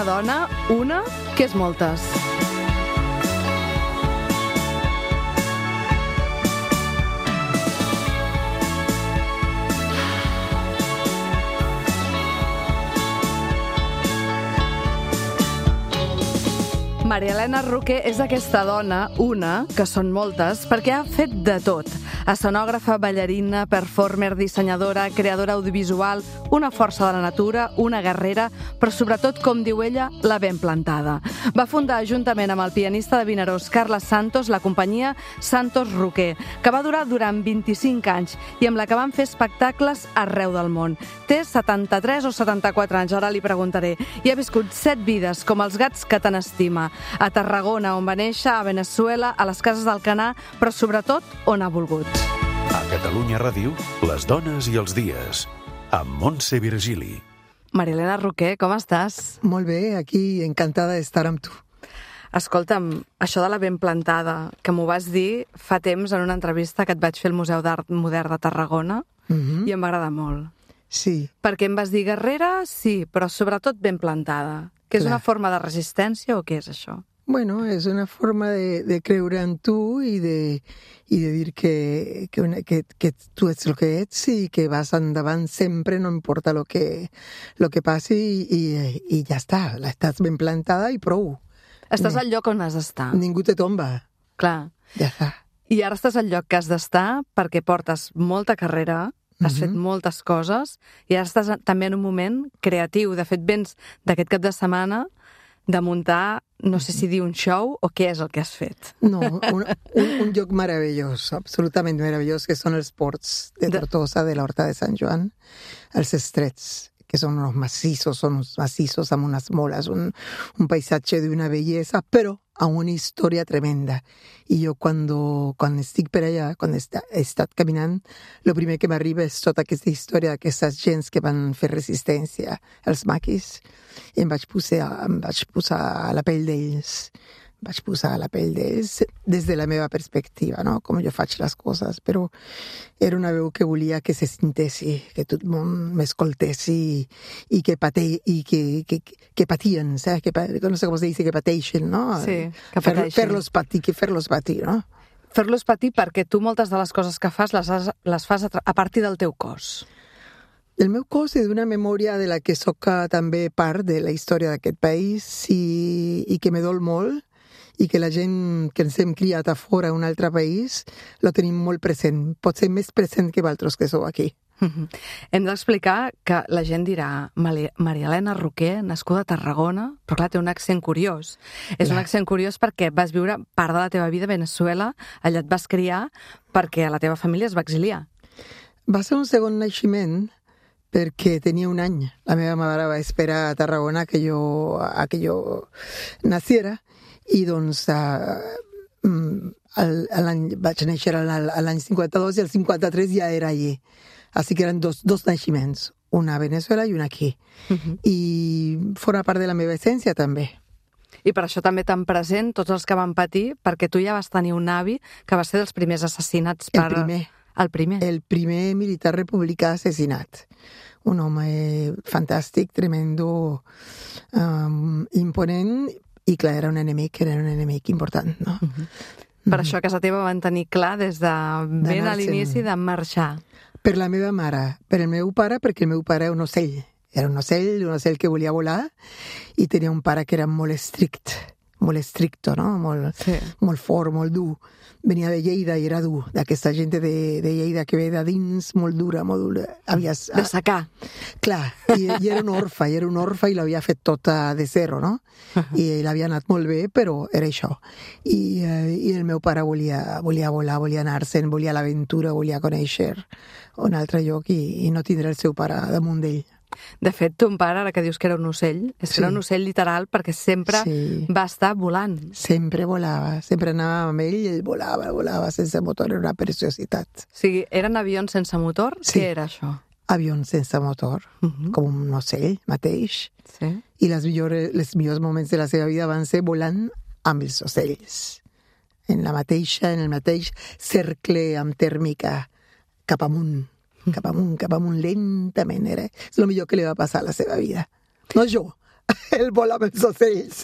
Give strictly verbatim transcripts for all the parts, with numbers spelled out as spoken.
dona, una, que és moltes. Maria Elena Roqué és aquesta dona, una, que són moltes, perquè ha fet de tot. Escenògrafa, ballarina, performer, dissenyadora, creadora audiovisual, una força de la natura, una guerrera, però sobretot, com diu ella, la ben plantada. Va fundar, juntament amb el pianista de Vinaròs, Carles Santos, la companyia Santos Roqué, que va durar durant vint-i-cinc anys i amb la que van fer espectacles arreu del món. Té setanta-tres o setanta-quatre anys, ara li preguntaré, i ha viscut set vides, com els gats que tant estima. A Tarragona, on va néixer, a Veneçuela, a les cases d'Alcanar, però sobretot on ha volgut. A Catalunya Ràdio, les dones i els dies, amb Montse Virgili. Maria Elena Roqué, com estàs? Molt bé, aquí encantada d'estar amb tu. Escolta'm, això de la ben plantada, que m'ho vas dir fa temps en una entrevista que et vaig fer al Museu d'Art Modern de Tarragona, Mm-hmm. i em va agradar molt. Sí. Perquè em vas dir guerrera, sí, però sobretot ben plantada. Que és Clar. una forma de resistència o què és això? Bueno, és una forma de, de creure en tu i de, i de dir que, que, una, que, que tu ets el que ets i que vas endavant sempre, no importa lo que, lo que passi i, i, i ja està, estàs ben plantada i prou. Estàs Ni- al lloc on has d'estar. Ningú te tomba, Clar. ja està. I ara estàs al lloc que has d'estar perquè portes molta carrera, has Mhm. fet moltes coses, i ara estàs també en un moment creatiu. De fet, vens d'aquest cap de setmana de muntar, no sé si dir un show o què és el que has fet. No, un, un, un lloc meravellós, absolutament meravellós, que són els ports de De- Tortosa, de l'Horta de Sant Joan, els estrets, que són uns massissos, són uns massissos amb unes moles, un, un paisatge d'una bellesa, però amb una història tremenda. I jo, quan, quan estic per allà, quan he estat caminant, el primer que m'arriba és tota aquesta història d'aquestes gens que van fer resistència, els maquis, i em vaig posar, em vaig posar a la pell d'ells. Em vaig posar a la pell d'ells des de la meva perspectiva, no? Com jo faig les coses, però era una veu que volia que se sintessi, que tot el món m'escoltés i, i que pate, i que, que, que patien, saps? Que, pa- no sé com se dice, que pateixen, no? Sí, que Fer, pateixen. fer-los patir, que fer-los patir, no? Fer-los patir perquè tu moltes de les coses que fas les, has, les fas a, tra- a partir del teu cos. El meu cos és una memòria de la que soc també part de la història d'aquest país i, i que me dol molt i que la gent que ens hem criat a fora, a un altre país, lo tenim molt present. Pot ser més present que vosaltres que sou aquí. Mhm. Hem d'explicar que la gent dirà Mali- Maria Elena Roqué, nascuda a Tarragona, però clar, té un accent curiós. És un Clar. accent curiós perquè vas viure part de la teva vida a Veneçuela, allà et vas criar perquè la teva família es va exiliar. Va ser un segon naixement perquè tenia un any. La meva mare va esperar a Tarragona que jo, a que jo naciera i doncs uh, l'any, vaig néixer a l'any cinquanta-dos i el cinquanta-tres ja era allí. Així que eren dos, dos naixements, una a Veneçuela i una aquí. Mhm. I forma part de la meva essència també. I per això també tan present tots els que van patir, perquè tu ja vas tenir un avi que va ser dels primers assassinats El per... primer. El primer. El primer militar republicà assassinat. Un home fantàstic, tremendo, um, imponent, i clar, era un enemic, era un enemic important, no? Mhm. Per això a casa teva van tenir clar des de ben a D'anar-se'n. l'inici de marxar. Per la meva mare, per el meu pare, perquè el meu pare era un ocell. Era un ocell, un ocell que volia volar, i tenia un pare que era molt estrict, molt estricto, no? Molt, Sí. molt fort, molt dur. Venia de Lleida i era dur, d'aquesta gent de, de Lleida que ve de dins, molt dura, molt dura. Havies, De secar. Clar, i, i era un orfe, i era un orfe i l'havia fet tota de zero, no? I l'havia anat molt bé, però era això. I, eh, i el meu pare volia, volia volar, volia anar-se'n, volia l'aventura, volia conèixer un altre lloc i, i no tindre el seu pare damunt d'ell. De fet, ton pare, ara que dius que era un ocell, és que Sí. era un ocell literal perquè sempre Sí. va estar volant. Sempre volava, sempre anava amb ell i ell volava, volava sense motor, era una preciositat. O sigui, eren avions sense motor? Sí. Què era això? Avions sense motor, Mhm. com un ocell mateix. Sí. I les millors, les millors moments de la seva vida van ser volant amb els ocells. En la mateixa, en el mateix cercle amb tèrmica, cap amunt, cap amunt, cap amunt, lentament. Era. És el millor que li va passar a la seva vida. No jo, el vol amb els ocells.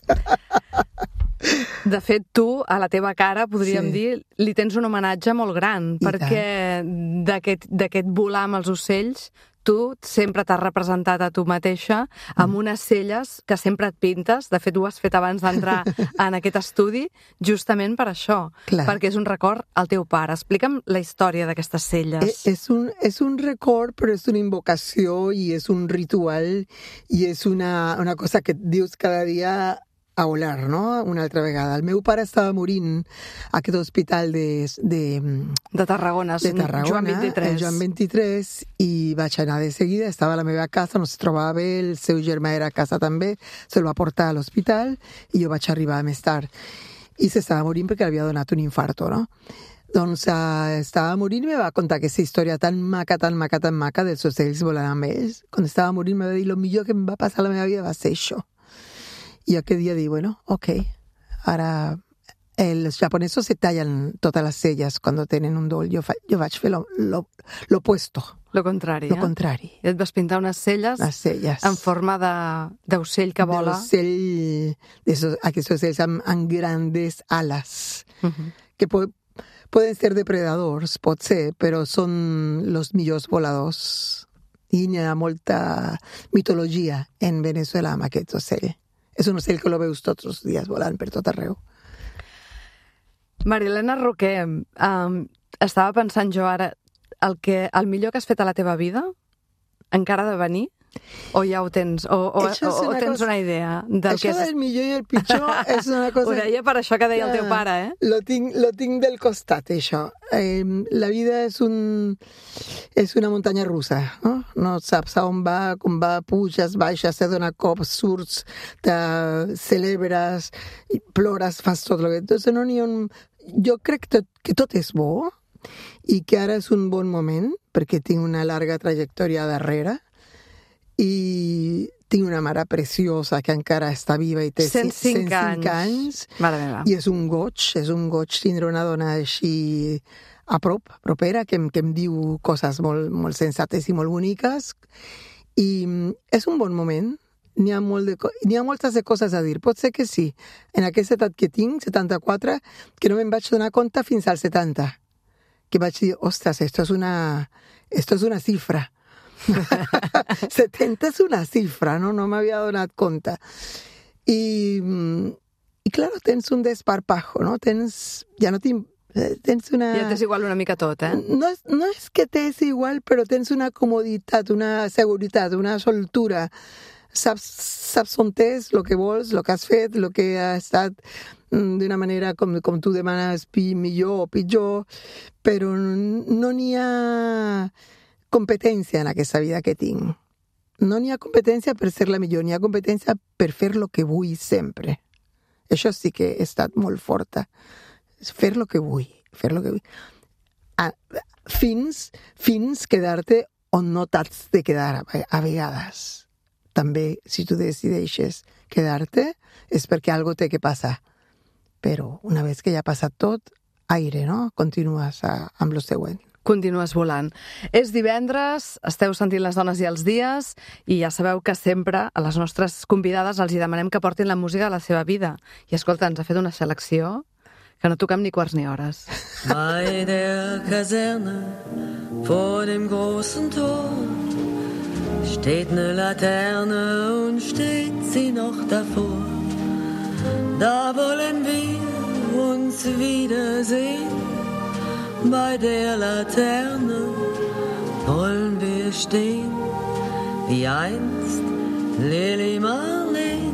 De fet, tu, a la teva cara, podríem Sí. dir, li tens un homenatge molt gran, I perquè d'aquest d'aquest volar amb els ocells, tu sempre t'has representat a tu mateixa amb unes celles que sempre et pintes. De fet, ho has fet abans d'entrar en aquest estudi, justament per això, Clar. perquè és un record al teu pare. Explica'm la història d'aquestes celles. Eh, És un, és un record, però és una invocació i és un ritual i és una, una cosa que et dius cada dia a olar, no? Una altra vegada. El meu pare estava morint a aquest hospital de, de, De Tarragona, de Tarragona, Joan vint-i-tres. el Joan vint-i-tres, i vaig anar de seguida, estava a la meva casa, no es trobava bé, el seu germà era a casa també, se'l va portar a l'hospital i jo vaig arribar més tard. I s'estava morint perquè havia donat un infarto, no? Doncs uh, estava morint i me va contar aquesta història tan maca, tan maca, tan maca dels ocells volant amb ells. Quan estava morint me va dir, lo millor que em va passar a la meva vida va ser això. I aquell dia dic, bueno, ok, ara els japonesos se tallen totes les celles quan tenen un dol. Jo, fa, jo vaig fer lo, lo, lo opuesto, Lo contrari, lo eh? contrari. I et vas pintar unes celles Les celles. en forma de- d'ocell que vola. D'ocell, d'esos- aquests ocells amb, amb grandes alas, Mhm. que po poden ser depredadors, pot ser, però són els millors voladors. I hi ha molta mitologia en Venezuela amb aquest ocell. És un ocell que lo veus tots els dies volant per tot arreu. Marilena Roquer, um, estava pensant jo ara, el, que, el millor que has fet a la teva vida encara ha de venir? O ja ho tens? O, o, Això és o, o una tens cosa- una idea del Això que és... del millor i el pitjor és una cosa... Ho deia per això que deia el teu pare, eh? Lo tinc, lo tinc del costat, això. Eh, la vida és, un, és una muntanya russa, no? No saps a on va, com va, puges, baixes, te dona cops, surts, te celebres, i plores, fas tot el que... Entonces, no n'hi ha un... Jo crec que tot, que tot és bo i que ara és un bon moment perquè tinc una llarga trajectòria darrere i tinc una mare preciosa que encara està viva i té cent cinc anys. anys Mare meva. i és un goig, és un goig tindre una dona així a prop, propera, que, em- que em diu coses molt, molt sensates i molt boniques. I mm, és un bon moment. N'hi ha, molt de, co- n'hi ha moltes de coses a dir. Pot ser que sí. En aquesta edat que tinc, setanta-quatre, que no me'n vaig donar compte fins als setanta. Que vaig dir, ostres, esto es una, esto es una cifra. setenta és una cifra, no? No m'havia donat compte. I, mm, i claro, tens un desparpajo, no? Tens, ja no tinc, eh, tens una... Ja t'és igual una mica tot, eh? No és, no és que t'és igual, però tens una comoditat, una seguretat, una soltura. Saps, saps on és, el que vols, el que has fet, el que ha estat mm, d'una manera com, com tu demanes, pi, millor o pitjor, però no n'hi ha competència en aquesta vida que tinc. No n'hi ha competència per ser la millor, n'hi ha competència per fer el que vull sempre. Això sí que he estat molt forta. Fer el que vull, fer el que vull. A, fins, fins quedar-te on no t'has de quedar a, a vegades. També, si tu decideixes quedar-te, és perquè algo té que passar. Però una vegada que ja ha passat tot, aire, no? Continues a, amb lo següent. Continues volant. És divendres, esteu sentint les dones i els dies, i ja sabeu que sempre a les nostres convidades els hi demanem que portin la música de la seva vida. I escolta, ens ha fet una selecció que no toquem ni quarts ni hores. Bei der Kaserne vor dem großen Tor steht eine Laterne und steht sie noch davor. Da wollen wir uns wiedersehen. Bei der Laterne wollen wir stehen, wie einst Lili Marleen.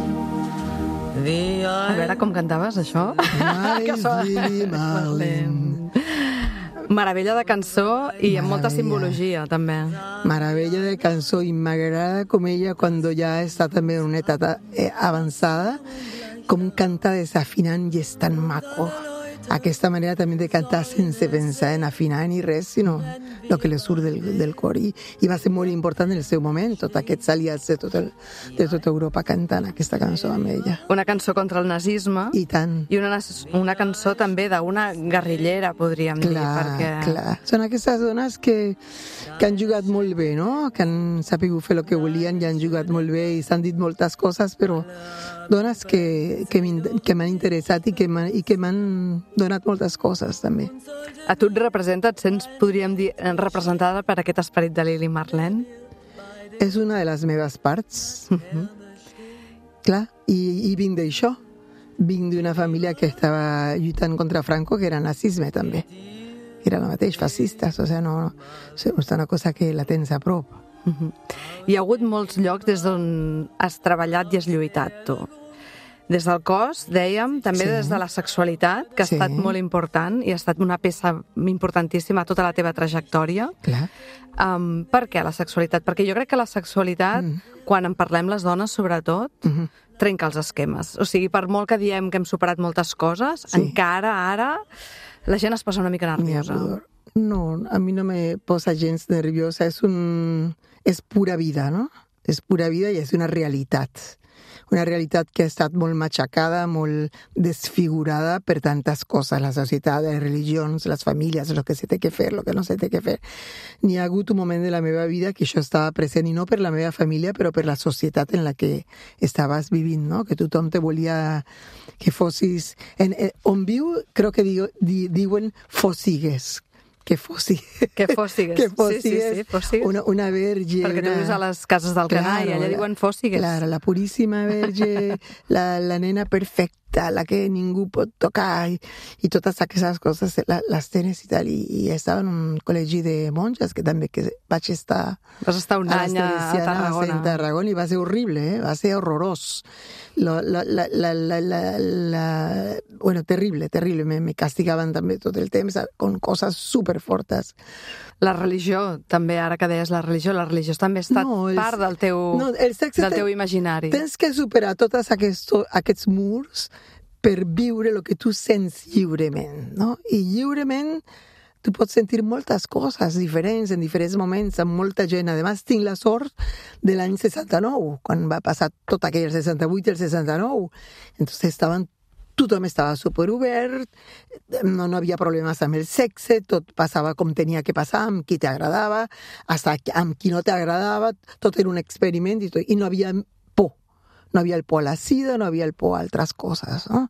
Wie A veure com cantaves, això? Ai, sona- Lili Marleen. Meravella de cançó i amb molta Meravella. simbologia, també. Meravella de cançó i m'agrada com ella, quan ja està també en una etapa eh, avançada, com canta desafinant i és tan maco. aquesta manera també de cantar sense pensar en afinar ni res, sinó el que li surt del, del cor. I, I va ser molt important en el seu moment, tots aquests aliats de, tot el, de tota Europa cantant aquesta cançó amb ella. Una cançó contra el nazisme. I tant. I una, una cançó també d'una guerrillera, podríem clar, dir. Perquè... Clar, són aquestes dones que, que han jugat molt bé, no? Que han sapigut fer el que volien i han jugat molt bé i s'han dit moltes coses, però dones que, que m'han interessat i que m'han donat moltes coses, també. A tu et representa, et sents, podríem dir, representada per aquest esperit de Lili Marlene? És una de les meves parts. Uh-huh. Clar, i, i vinc d'això. Vinc d'una família que estava lluitant contra Franco, que era nazisme, també. Era el mateix, fascistes, o sigui, no, no, és una cosa que la tens a prop. Uh-huh. Hi ha hagut molts llocs des d'on has treballat i has lluitat, tu. Des del cos, dèiem, també sí. Des de la sexualitat, que ha sí. Estat molt important i ha estat una peça importantíssima a tota la teva trajectòria. Clar. Um, per què la sexualitat? Perquè jo crec que la sexualitat, mm. quan en parlem les dones, sobretot, mm-hmm. trenca els esquemes. O sigui, per molt que diem que hem superat moltes coses, sí. Encara ara la gent es posa una mica nerviosa. No, a mi no me posa gens nerviosa. És un... és pura vida, no? És pura vida i és una realitat. Una realitat que ha estat molt matxacada, molt desfigurada per tantes coses, la societat, les religions, les famílies, el que se té que fer, el que no se té que fer. N'hi ha hagut un moment de la meva vida que això estava present, i no per la meva família, però per la societat en la que estaves vivint, no? Que tothom te volia que fossis... En, en, on viu, crec que diu, di, diuen fossigues, que fossigues. Que fossigues. Que fossigues. Sí, sí, sí, fossigues. Una, una verge. Perquè una... tu vius a les cases del claro, Canà i allà diuen fossigues. Claro, la puríssima verge, la, la nena perfecta, la que ningú pot tocar, i, i totes aquestes coses la, les tens i tal. I, i estava en un col·legi de monges, que també que vaig estar... Vas estar un any a, a Tarragona. A Tarragona, i va ser horrible, eh? Va ser horrorós. La, la, la, la, la, la, la... Bueno, terrible, terrible. Me, me castigaven també tot el temps con coses superfortes. La religió, també, ara que deies la religió, la religió també ha estat no, el, part del teu, no, del teu imaginari. Tens que superar tots aquests, aquests murs per viure el que tu sents lliurement, no? I lliurement tu pots sentir moltes coses diferents en diferents moments, amb molta gent. A més, tinc la sort de l'any seixanta-nou, quan va passar tot aquell seixanta-vuit i el seixanta-nou. Entonces estaven tothom estava superobert, no, no havia problemes amb el sexe, tot passava com tenia que passar, amb qui t'agradava, hasta amb qui no t'agradava, tot era un experiment i, tot, i no havia por. No havia el por a la sida, no havia el por a altres coses, no?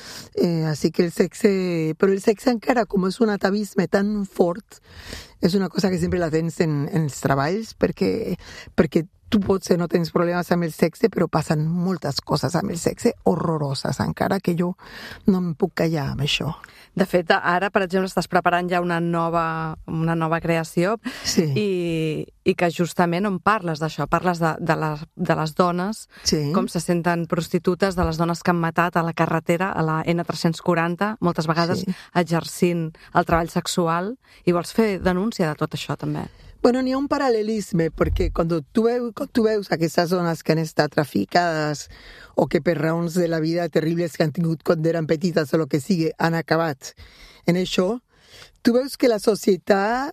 Eh, així que el sexe... Però el sexe encara, com és un atavisme tan fort, és una cosa que sempre la tens en, en els treballs, perquè, perquè tu potser no tens problemes amb el sexe, però passen moltes coses amb el sexe horroroses, encara que jo no em puc callar amb això. De fet, ara, per exemple, estàs preparant ja una nova, una nova creació sí. i, i que justament on parles d'això, parles de, de, la, de les dones, sí. Com se senten prostitutes, de les dones que han matat a la carretera, a la ena tres-cents quaranta, moltes vegades sí. Exercint el treball sexual, i vols fer denúncia de tot això, també. Bueno, n'hi ha un paral·lelisme, perquè quan tu, veus, quan tu veus aquestes dones que han estat traficades o que per raons de la vida terribles que han tingut quan eren petites o el que sigui, han acabat en això, tu veus que la societat,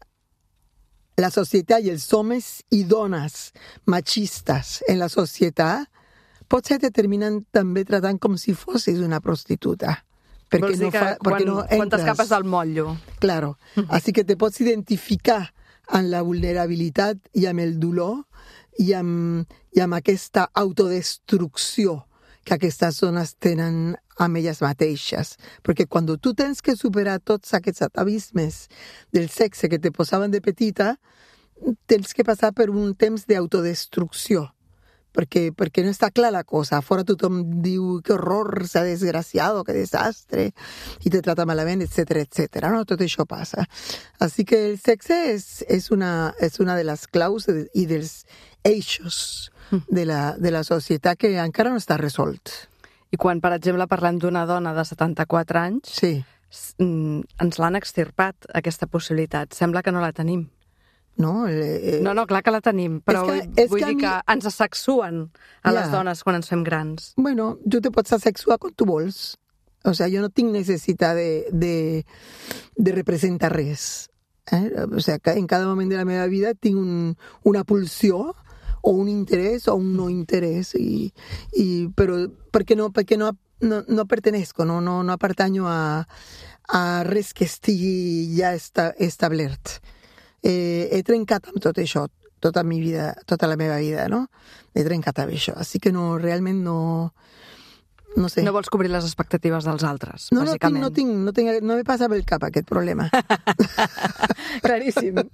la societat i els homes i dones machistes en la societat potser te terminen també tratant com si fossis una prostituta. Vols dir no fa, que quan, no quan t'escapes del motllo. Claro, així que te pots identificar amb la vulnerabilitat i amb el dolor i amb, i amb aquesta autodestrucció que aquestes dones tenen amb elles mateixes. Perquè quan tu tens que superar tots aquests atavismes del sexe que te posaven de petita, tens que passar per un temps d'autodestrucció. Perquè, perquè no està clar la cosa. Fora tothom diu que horror, s'ha desgraciado, que desastre, i te trata malament, etcètera, etcètera. No? Tot això passa. Així que el sexe és, és, una, és una de les claus i dels eixos de la, de la societat que encara no està resolt. I quan, per exemple, parlem d'una dona de setanta-quatre anys, sí. ens l'han extirpat, aquesta possibilitat. Sembla que no la tenim. No, eh, no, no, clar que la tenim, però que, vull, vull que dir mi... que ens asexuen a ja. Les dones quan ens fem grans. Bueno, tu te pots asexuar quan tu vols. O sigui, jo no tinc necessitat de, de, de representar res. Eh? O sigui, que en cada moment de la meva vida tinc un, una pulsió o un interès o un no interès, i, i, però perquè no, perquè no, no, no pertenezco, no, no, no pertanyo a, a res que estigui ja esta, establert. Eh, he trencat amb tot això, tota, mi vida, tota la meva vida, no? He trencat amb això, així que no, realment no... No sé. No vols cobrir les expectatives dels altres, no, bàsicament. No, tinc, no, tinc, no, tinc, no me passa pel cap aquest problema. Claríssim.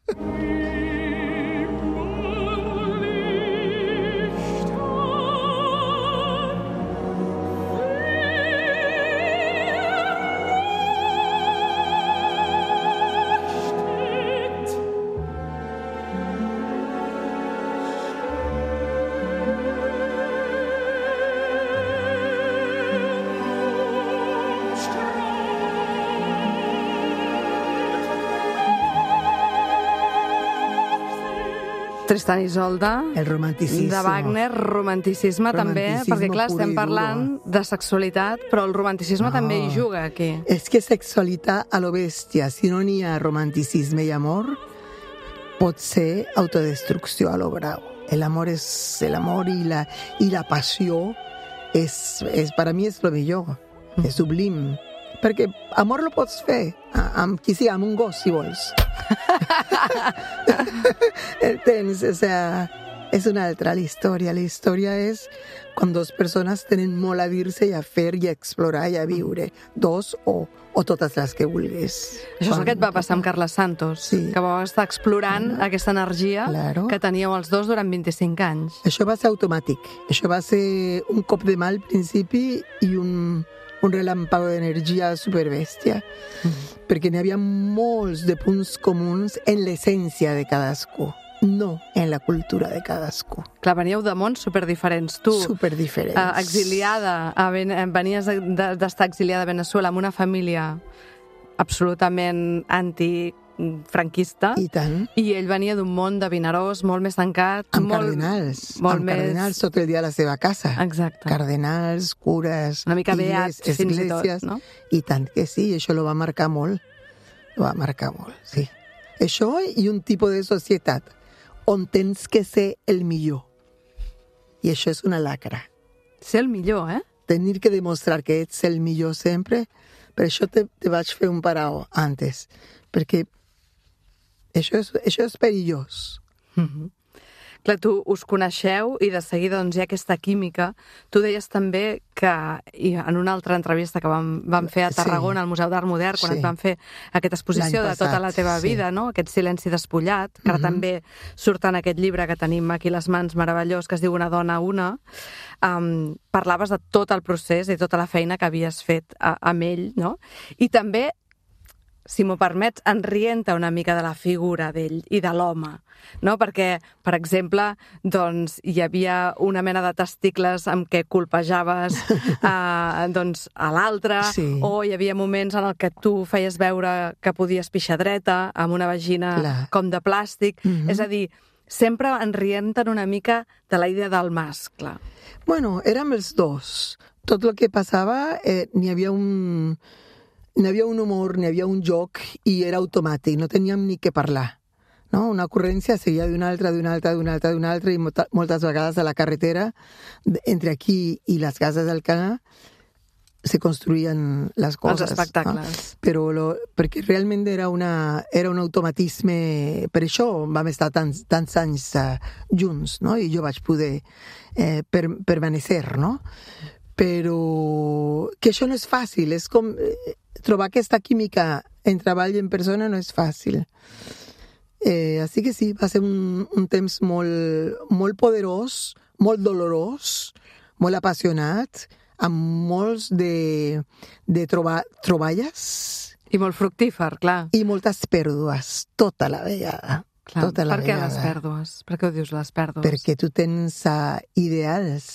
Tristan i Isolde, el romanticisme. De Wagner, romanticisme, romanticisme també, perquè clar, estem parlant de sexualitat, però el romanticisme no. també hi juga aquí. És que sexualitat a lo bèstia, si no n'hi ha romanticisme i amor, pot ser autodestrucció a lo bravo. El amor és el amor i la, i la passió és, és, per a mi és lo millor, mm. és sublim. Perquè amor lo pots fer amb qui sigui, amb un gos, si vols. Entens? O sea, és una altra la història. La història és quan dos persones tenen molt a dir-se i a fer i a explorar i a viure. Dos o, o totes les que vulguis. Això és el que et va passar amb Carles Santos, sí. que vau estar explorant claro. aquesta energia claro. que teníeu els dos durant vint-i-cinc anys. Això va ser automàtic. Això va ser un cop de mà al principi i un... un relàmpago d'energia superbèstia, mm-hmm. perquè n'hi havia molts de punts comuns en l'essència de cadascú, no en la cultura de cadascú. Clar, veníeu de mons superdiferents. Tu, superdiferents. Uh, exiliada, a ben, venies d'estar de, de, exiliada a Veneçuela amb una família absolutament anti franquista. I tant. I ell venia d'un món de Vinaròs molt més tancat. Amb molt, cardenals. Molt amb més... cardenals tot el dia a la seva casa. Exacte. Cardenals, cures, una mica beats, fins i tot, no? I tant que sí, això lo va marcar molt. Lo va marcar molt, sí. Això i un tipus de societat on tens que ser el millor. I això és una lacra. Ser el millor, eh? Tenir que demostrar que ets el millor sempre. Per això te, te vaig fer un parau antes. Perquè Això és, això és perillós. Mm-hmm. Clar, tu us coneixeu i de seguida doncs, hi ha aquesta química. Tu deies també que, i en una altra entrevista que vam, vam fer a Tarragona, sí. al Museu d'Art Modern, quan sí. et vam fer aquesta exposició passat, de tota la teva sí. vida, no? Aquest silenci despullat, que ara mm-hmm. també surt en aquest llibre que tenim aquí a les mans, meravellós, que es diu Una dona, una, um, parlaves de tot el procés i tota la feina que havies fet a, amb ell, no? I també, si m'ho permets, en rienta una mica de la figura d'ell i de l'home, no? Perquè, per exemple, doncs, hi havia una mena de testicles amb què colpejaves eh, doncs, a l'altre, sí. o hi havia moments en el que tu feies veure que podies pixar dreta, amb una vagina Clar. com de plàstic. Mm-hmm. És a dir, sempre en rienten una mica de la idea del mascle. Bueno, érem els dos. Tot el que passava, eh, n'hi havia un... N'hi havia un humor, n'hi havia un joc i era automàtic, no teníem ni què parlar. No? Una ocurrència seguia d'una altra, d'una altra, d'una altra, d'una altra i moltes vegades a la carretera, entre aquí i les cases del Canà, se construïen les coses. Els espectacles. No? Però lo, perquè realment era, una, era un automatisme, per això vam estar tants, tants anys uh, junts, no? I jo vaig poder eh, per, permanecer, no? Però que això no és fàcil, és com... Eh, trobar aquesta química en treball i en persona no és fàcil. Eh, així que sí, va ser un, un temps molt, molt poderós, molt dolorós, molt apassionat, amb molts de, de troba, troballes. I molt fructífer, clar. I moltes pèrdues, tota la vegada. Clar, tota la per què vegada. les pèrdues? Per què ho dius, les pèrdues? Perquè tu tens uh, ideals.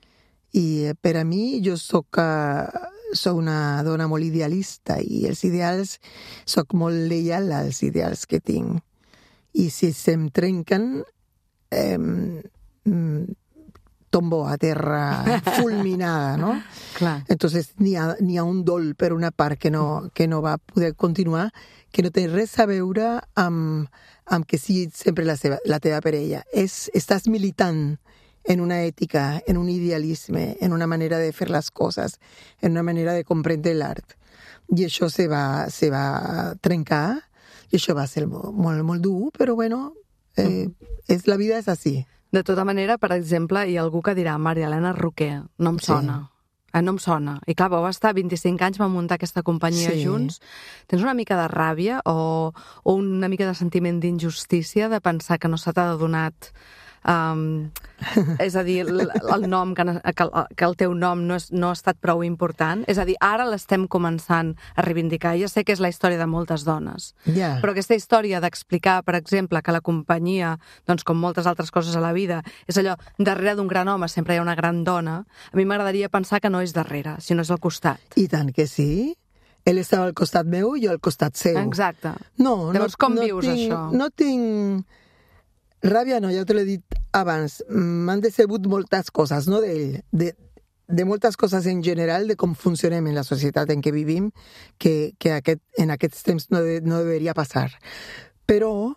I per a mi, jo soc... Uh, soc una dona molt idealista i els ideals, soc molt lleial als ideals que tinc. I si se'm trenquen, eh, tombó a terra fulminada, no? Clar. Entonces n'hi ha, n'hi ha un dol per una part que no, que no va poder continuar, que no té res a veure amb, amb que sigui sempre la, seva, la teva parella. És, estàs militant en una ètica, en un idealisme, en una manera de fer les coses, en una manera de comprendre l'art. I això se va, se va trencar, i això va ser molt, molt, molt dur, però bueno, eh, és, la vida és així. De tota manera, per exemple, hi ha algú que dirà Maria Elena Roquer, no em sona. Sí. Eh, no em sona. I clar, vau estar vint-i-cinc anys, vam muntar aquesta companyia sí. junts. Tens una mica de ràbia o, o una mica de sentiment d'injustícia de pensar que no se t'ha donat... Um, és a dir, el, el nom que, que, que el teu nom no, és, no ha estat prou important, és a dir, ara l'estem començant a reivindicar. Ja sé que és la història de moltes dones, yeah. però aquesta història d'explicar, per exemple, que la companyia, doncs com moltes altres coses a la vida, és allò, darrere d'un gran home sempre hi ha una gran dona, a mi m'agradaria pensar que no és darrere, sinó és al costat. I tant que sí. Ell estava al costat meu i jo al costat seu. Exacte. No, Llavors, no, com no vius tinc, això? No tinc... Ràbia no, ja te l'he dit abans. M'han decebut moltes coses, no d'ell, de, de moltes coses en general, de com funcionem en la societat en què vivim, que, que aquest, en aquests temps no, de, no deveria passar. Però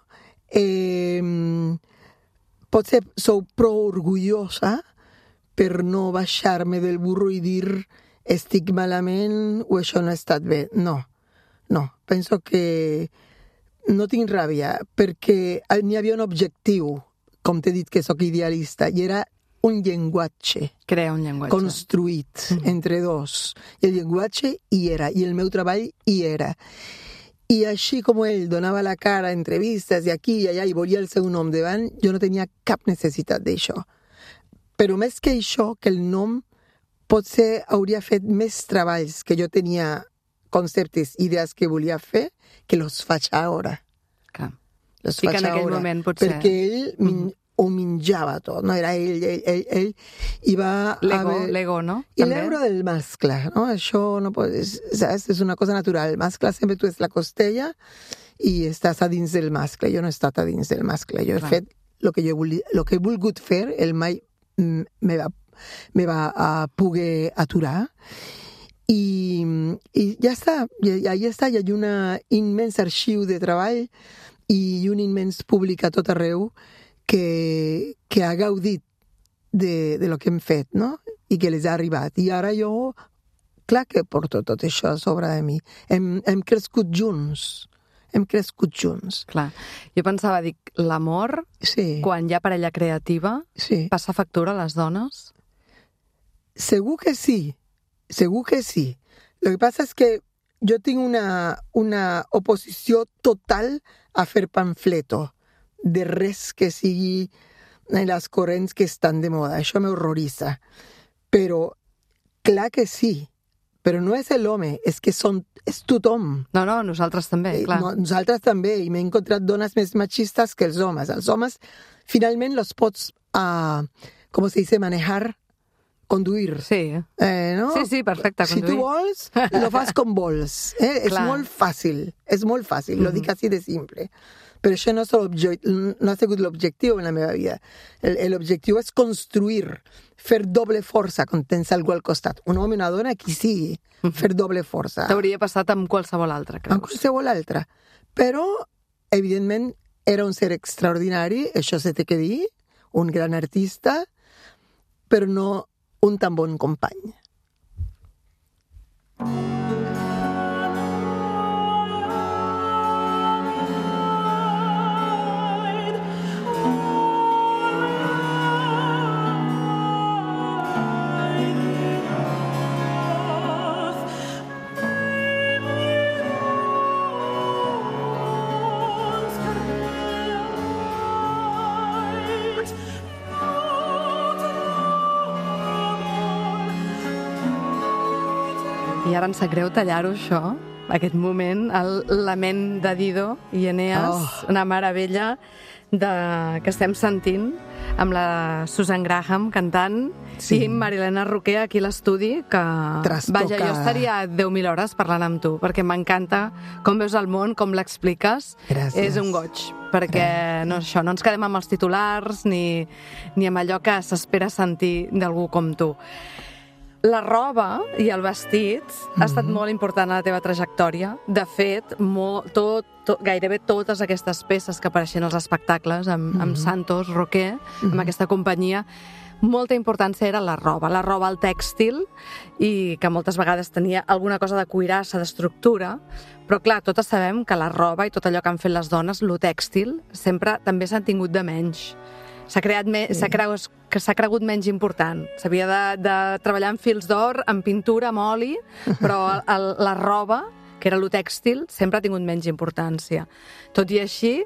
eh, potser sou prou orgullosa per no baixar-me del burro i dir estic malament o això no ha estat bé. No, no. Penso que no tinc ràbia, perquè n'hi havia un objectiu, com t'he dit que sóc idealista, i era un llenguatge. Crear un llenguatge. Construït mm-hmm. entre dos. I el llenguatge hi era, i el meu treball hi era. I així com ell donava la cara a entrevistes i aquí i allà i volia el seu nom davant, jo no tenia cap necessitat d'això. Però més que això, que el nom potser hauria fet més treballs que jo tenia conceptes, idees que volia fer, que los faig ara. Clar. Los sí faig que en aquell ara, moment potser... Perquè ell mm. ho menjava tot, no? Era ell, ell, ell, ell i va... L'ego, haver... l'ego, no? I També? l'euro del mascle, no? Això no pot... Saps? És una cosa natural. El mascle sempre tu ets la costella i estàs a dins del mascle. Jo no he estat a dins del mascle. Jo he Clar. fet el que, jo volia, lo que he volgut fer, el mai me va, me va a poder aturar. I, i ja està, ja, ja està, hi ha un immens arxiu de treball i un immens públic a tot arreu que, que ha gaudit de, de lo que hem fet, no? I que les ha arribat. I ara jo, clar que porto tot això a sobre de mi. Hem, hem crescut junts. Hem crescut junts. Clar. Jo pensava, dic, l'amor, sí. quan hi ha parella creativa, sí. passa factura a les dones? Segur que sí. Segur que sí. Lo que pasa es que yo tengo una, una oposició total a fer pamfleto de res que sigui en les corrents que estan de moda. Això m'horroritza. Però, clar que sí. Però no és l'home, és que són, és tothom. No, no, nosaltres també, clar. No, nosaltres també, i m'he encontrat dones més machistes que els homes. Els homes, finalment, los pots, uh, com se dice, manejar, conduir. Sí. Eh, no? Sí, sí, perfecte, si conduir. Si tu vols, lo fas com vols. Eh? És molt fàcil, és molt fàcil, mm-hmm. lo dic així de simple. Però això no, és no ha sigut l'objectiu en la meva vida. L'objectiu és construir, fer doble força quan tens algú al costat. Un home i una dona, qui sigui, fer doble força. T'hauria passat amb qualsevol altre, creus? Amb qualsevol altre. Però, evidentment, era un ser extraordinari, això se té que dir, un gran artista, però no un tan bon company. I ara em sap greu tallar-ho, això, aquest moment, el lament de Dido i Eneas, oh. una meravella de, que estem sentint amb la Susan Graham cantant sí. i Marilena Roquer aquí a l'estudi, que Trastoca. Vaja, jo estaria deu mil hores parlant amb tu, perquè m'encanta com veus el món, com l'expliques. Gràcies. És un goig, perquè no, això, no ens quedem amb els titulars ni, ni amb allò que s'espera sentir d'algú com tu. La roba i el vestit mm-hmm. ha estat molt important a la teva trajectòria. De fet, molt, tot, tot, gairebé totes aquestes peces que apareixen als espectacles amb, mm-hmm. amb Santos Roquer, mm-hmm. amb aquesta companyia, molta importància era la roba. La roba, el tèxtil, i que moltes vegades tenia alguna cosa de cuirassa, d'estructura, però clar, totes sabem que la roba i tot allò que han fet les dones, lo tèxtil, sempre també s'han tingut de menys. S'ha creat me... sí. s'ha cregut, que s'ha cregut menys important. S'havia de, de treballar amb fils d'or, amb pintura, amb oli, però el, el, la roba, que era lo tèxtil, sempre ha tingut menys importància. Tot i així,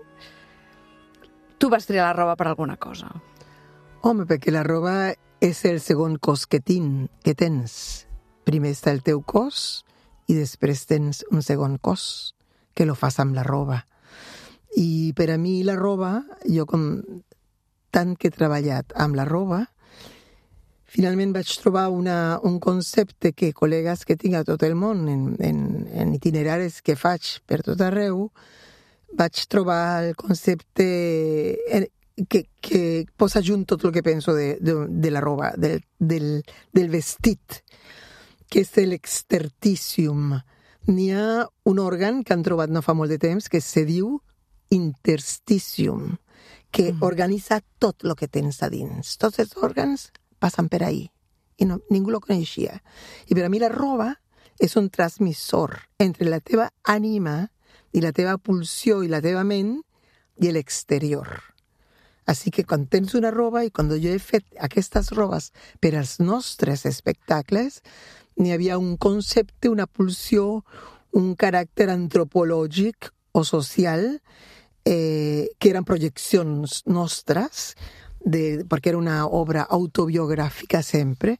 tu vas triar la roba per alguna cosa. Home, perquè la roba és el segon cos que, tin, que tens. Primer està el teu cos i després tens un segon cos que lo fas amb la roba. I per a mi la roba, jo com tant que he treballat amb la roba, finalment vaig trobar una, un concepte que col·legues que tinc a tot el món, en, en, en itineraris que faig per tot arreu, vaig trobar el concepte que, que posa junt tot el que penso de, de, de la roba, del, del, del vestit, que és l'exterticium. N'hi ha un òrgan que han trobat no fa molt de temps que se diu intersticium, que mm. organitza tot el que tens a dins. Tots els òrgans passen per ahí. I no, ningú lo coneixia. I per a mi la roba és un transmissor entre la teva ànima i la teva pulsió i la teva ment i l'exterior. Així que quan tens una roba, i quan jo he fet aquestes robes per als nostres espectacles, n'hi havia un concepte, una pulsió, un caràcter antropològic o social, Eh, que eren projeccions nostres, de, perquè era una obra autobiogràfica sempre,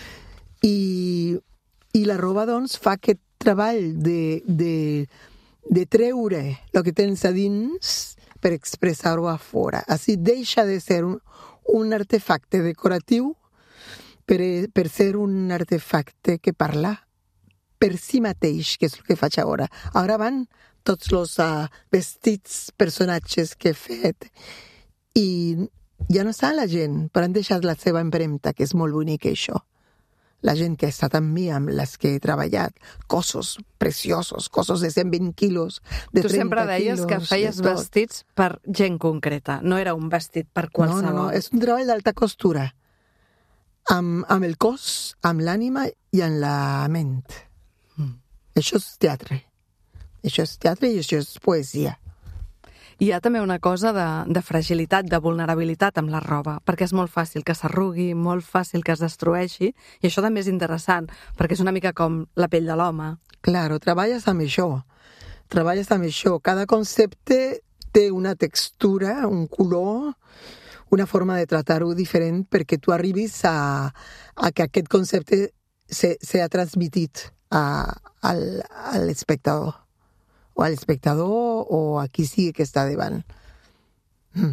i, i la roba, doncs, fa aquest treball de, de, de treure el que tens a dins per expressar-ho a fora. Així deixa de ser un, un artefacte decoratiu per, per ser un artefacte que parla per si mateix, que és el que faig ara. Ara van tots els uh, vestits, personatges que he fet, i ja no està la gent, però han deixat la seva empremta, que és molt bonic això. La gent que ha estat amb mi, amb les que he treballat, cossos preciosos, cossos de cent vint quilos, de trenta quilos... Tu sempre deies que feies vestits per gent concreta, no era un vestit per qualsevol. No, no, no, és un treball d'alta costura, amb, amb el cos, amb l'ànima i amb la ment. Mm. Això és teatre. Això és teatre i això és poesia. Hi ha també una cosa de, de fragilitat, de vulnerabilitat amb la roba, perquè és molt fàcil que s'arrugui, molt fàcil que es destrueixi, i això també és interessant, perquè és una mica com la pell de l'home. Claro, treballes amb això. Treballes amb això. Cada concepte té una textura, un color, una forma de tratar-ho diferent perquè tu arribis a, a que aquest concepte s'ha transmitit a, al, a l'espectador. O al espectador o a qui sigui que està davant. Mm.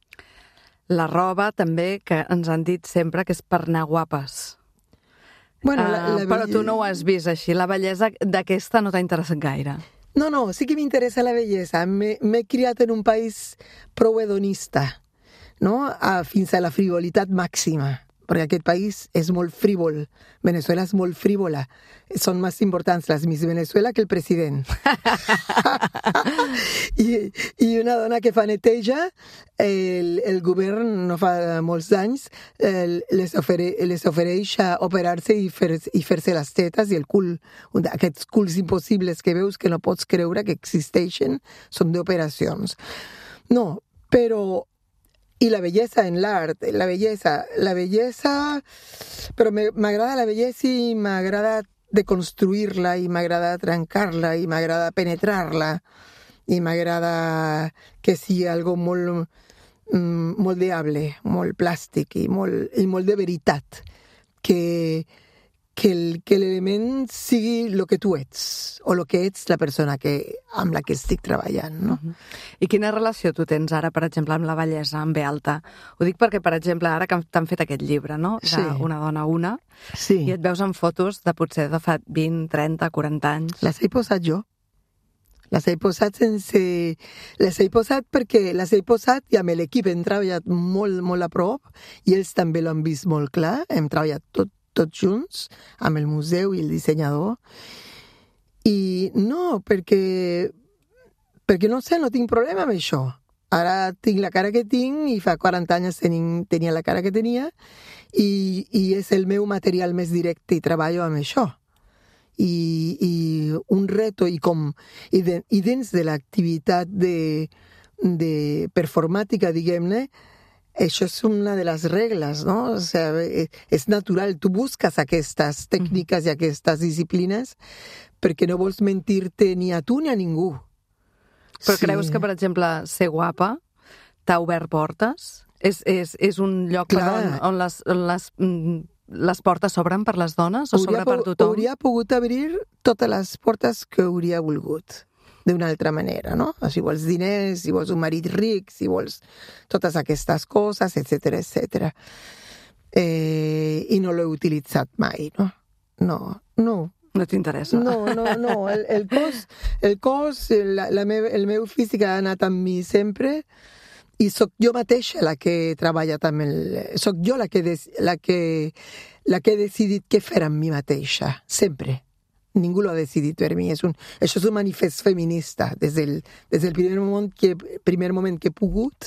La roba també, que ens han dit sempre que és per anar guapes. Bueno, la, la uh, però tu no ho has vist així. La bellesa d'aquesta no t'ha interessat gaire. No, no, sí que m'interessa la bellesa. M'he criat en un país prou hedonista, no? A, fins a la frivolitat màxima. Perquè aquest país és molt frívol. Venezuela és molt frívola. Són més importants les Miss Venezuela que el president. I, I una dona que fa neteja, el, el govern no fa molts anys, el, les, ofere, les ofereix a operar-se i, fer, i fer-se les tetes i el cul. Aquests culs impossibles que veus que no pots creure que existeixen són d'operacions. No, però... I la bellesa en l'art, la bellesa, la bellesa, però m'agrada la bellesa i m'agrada deconstruir-la i m'agrada trencar-la i m'agrada penetrar-la i m'agrada que sigui algo molt, molt diable, molt plàstic i molt, i molt de veritat, que, que el, que l'element sigui el que tu ets, o el que ets la persona que, amb la que estic treballant, no? Uh-huh. I quina relació tu tens ara, per exemple, amb la bellesa, amb ve alta? Ho dic perquè, per exemple, ara que t'han fet aquest llibre, no? De Sí. Una dona una, Sí. i et veus en fotos de potser de fa vint, trenta, quaranta anys. Les he posat jo. Les he posat sense... Les he posat perquè les he posat i amb l'equip hem treballat molt, molt a prop i ells també l'han vist molt clar. Hem treballat tot, tots junts amb el museu i el dissenyador. I no, perquè... Perquè no sé, no tinc problema amb això. Ara tinc la cara que tinc i fa quaranta anys tenin, tenia la cara que tenia i, i és el meu material més directe i treballo amb això. I, i un reto i com i, de, i dins de l'activitat de, de performàtica, diguem-ne, això és una de les regles, no? O sea, és natural, tu busques aquestes tècniques i aquestes disciplines perquè no vols mentir-te ni a tu ni a ningú. Però Sí. creus que, per exemple, ser guapa t'ha obert portes? És, és, és un lloc per Clar. on, on les, on les, mm, les portes s'obren per les dones o s'obre per po- tothom? Hauria pogut obrir totes les portes que hauria volgut, d'una altra manera, no? Si vols diners, si vols un marit ric, si vols totes aquestes coses, etcètera, etcètera. Eh, I no l'he utilitzat mai, no? No, no. No t'interessa? No, no, no. El, el cos, el cos la, la meu, el meu físic ha anat amb mi sempre i sóc jo mateixa la que he treballat amb el... Sóc jo la que, des, la que, la que he decidit què fer amb mi mateixa, sempre. Ningú l'ha decidit per mi. És un, això és un manifest feminista. Des del, des del primer, moment que, primer moment que he pogut,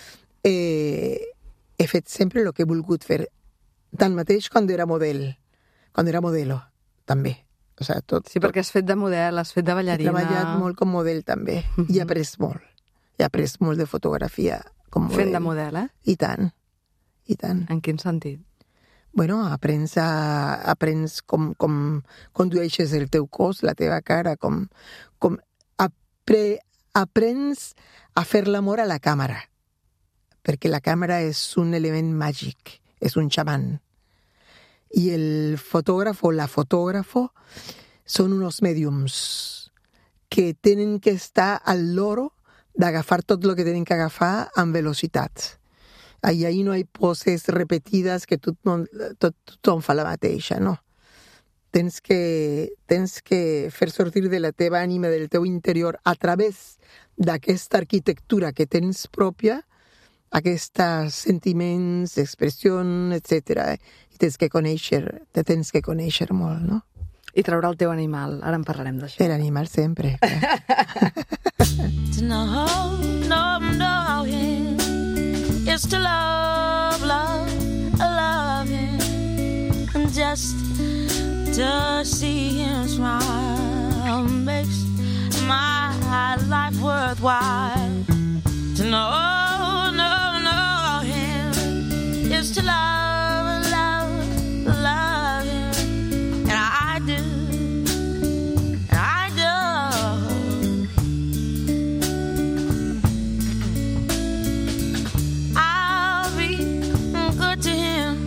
eh, he fet sempre el que he volgut fer. Tanmateix quan era model, quan era modelo, també. O sea, tot, Sí, perquè has fet de model, has fet de he ballarina... treballat molt com model també Mhm. i he après molt. He après molt de fotografia com model. Fent de model, eh? I tant, i tant. En quin sentit? Bueno, aprens, a, aprens com, com condueixes el teu cos, la teva cara, com, com apre, aprens a fer l'amor a la càmera, perquè la càmera és un element màgic, és un xaman. I el fotògraf o la fotògrafo són uns mèdiums que tenen que estar al loro d'agafar tot el que tenen que agafar amb velocitat. Ahí, ahí no hay poses repetides que tot, tot, tothom fa la mateixa, no. Tens que, tens que fer sortir de la teva ànima, del teu interior, a través d'aquesta arquitectura que tens pròpia, aquests sentiments, expressions, etcètera. I tens que conèixer, te tens que conèixer molt, no? I treure el teu animal. Ara en parlarem d'això. L'animal sempre. Clar. To know, know, know him is to love, love, love him. And just to see him smile makes my life worthwhile. To know, know, know him is to love, love, love him. And I do, I do. I'll be good to him.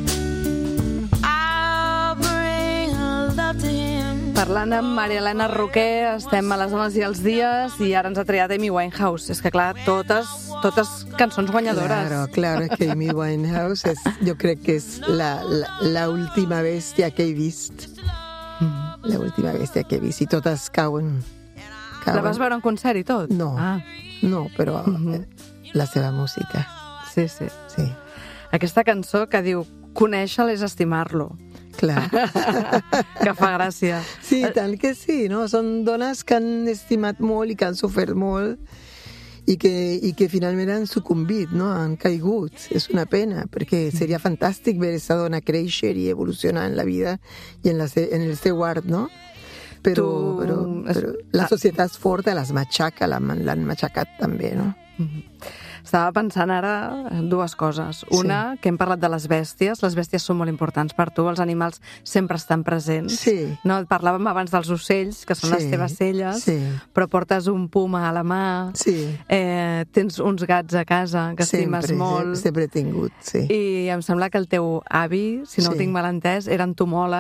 I'll bring love to him. Parlant amb Maria Elena Roquer, estem a les dones i els dies i ara ens ha triat Amy Winehouse. És que, clar, totes, totes cançons guanyadores. Claro, claro, que Amy Winehouse es, yo creo que es la, la, la última bestia que he vist. La última bestia que he vist. I totes cauen. cauen. La vas veure en concert i tot? No, Ah, no, però Mhm. la seva música, sí, sí. sí, Aquesta cançó que diu conèixer-lo és estimar-lo, clar. que fa gràcia. Sí, tant que sí, no? Són dones que han estimat molt i que han sofert molt i que, i que finalment han sucumbit, no? Han caigut. És una pena, perquè seria fantàstic veure aquesta dona créixer i evolucionar en la vida i en, la, se- en el seu art, no? Però, Tu- però, es- però la societat forta les matxaca, l'han l'han matxacat també, no? Estava pensant ara en dues coses. Una, que hem parlat de les bèsties. Les bèsties són molt importants per tu. Els animals sempre estan presents. Sí. No, parlàvem abans dels ocells, que són Sí, les teves celles, sí. però portes un puma a la mà. Sí. Eh, tens uns gats a casa que estimes Sempre, molt. sempre he tingut, sí. I em sembla que el teu avi, si no Sí. ho tinc mal entès, era entomòleg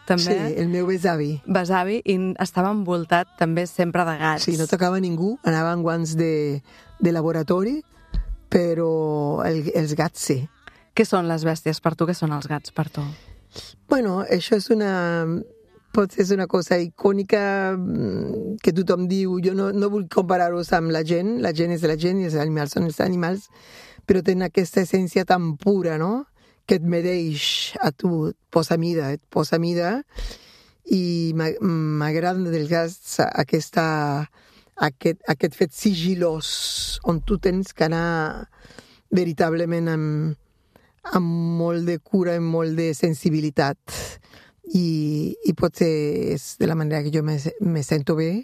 també. Sí, el meu besavi. Besavi, i estava envoltat també sempre de gats. Sí, no tocava ningú, anava amb guants de, de laboratori, però el, els gats sí. Què són les bèsties per tu? Què són els gats per tu? Bueno, això és una... Potser és una cosa icònica que tothom diu. Jo no, no vull comparar-los amb la gent. La gent és la gent i els animals són els animals, però tenen aquesta essència tan pura, no?, que et mereix a tu, et posa mida, et posa mida, i m'agrada dels gats aquesta, aquest, aquest fet sigilós, on tu tens que anar veritablement amb, amb molt de cura i molt de sensibilitat. I, i potser és de la manera que jo me, me sento bé.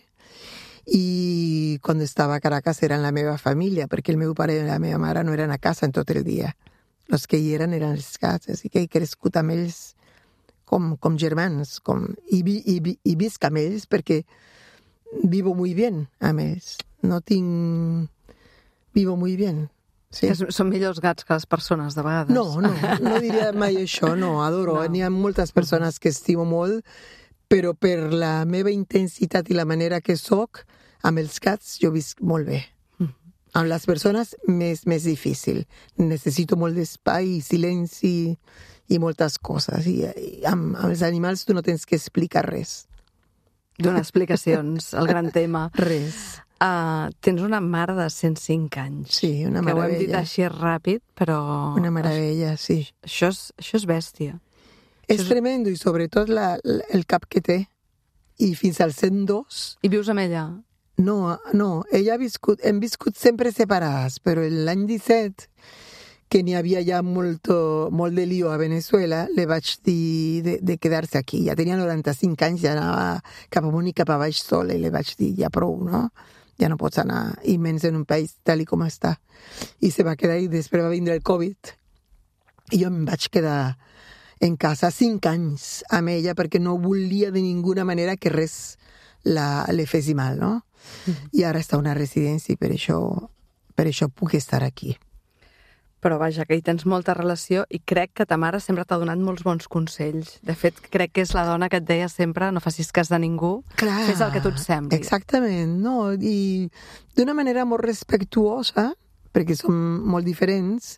I quan estava a Caracas eren la meva família, perquè el meu pare i la meva mare no eren a casa en tot el dia. Els que hi eren eren els gats, així que he crescut amb ells com, com germans, com, i, i, i visc amb ells perquè vivo muy bien amb ells. No tinc... Vivo muy bien. Sí. És, són millors gats que les persones, de vegades. No, no, no diria mai això, no, adoro. No. N'hi ha moltes persones que estimo molt, però per la meva intensitat i la manera que soc, amb els gats jo visc molt bé. Mm. Amb les persones més, més difícil. Necessito molt d'espai, silenci i moltes coses. I, i amb, amb els animals tu no tens que explicar res. Donar explicacions, el gran tema. Res. Uh, tens una mare de cent cinc anys. Sí, una meravella. Que ho hem dit així ràpid, però... Una meravella, sí. Això és, això és bèstia. És això és... tremendo, i sobretot la, la, el cap que té. I fins al cent dos... I vius amb ella? No, no. Ella ha viscut... Hem viscut sempre separades, però l'any disset, que n'hi havia ja molt, molt de lío a Venezuela, le vaig dir de, de quedar-se aquí. Ja tenia noranta-cinc anys, ja anava cap amunt i cap a baix sola, i le vaig dir, ja prou, no? Ja no pots anar, i menys en un país tal i com està. I se va quedar, i després va vindre el Covid. I jo em vaig quedar en casa cinc anys amb ella, perquè no volia de ninguna manera que res la, le fes mal, no? Mm-hmm. I ara està a una residència, i per això, per això puc estar aquí. Però vaja, que hi tens molta relació, i crec que ta mare sempre t'ha donat molts bons consells. De fet, crec que és la dona que et deia sempre no facis cas de ningú, clar, fes el que tu et sembli. Exactament, no? I d'una manera molt respectuosa, perquè som molt diferents,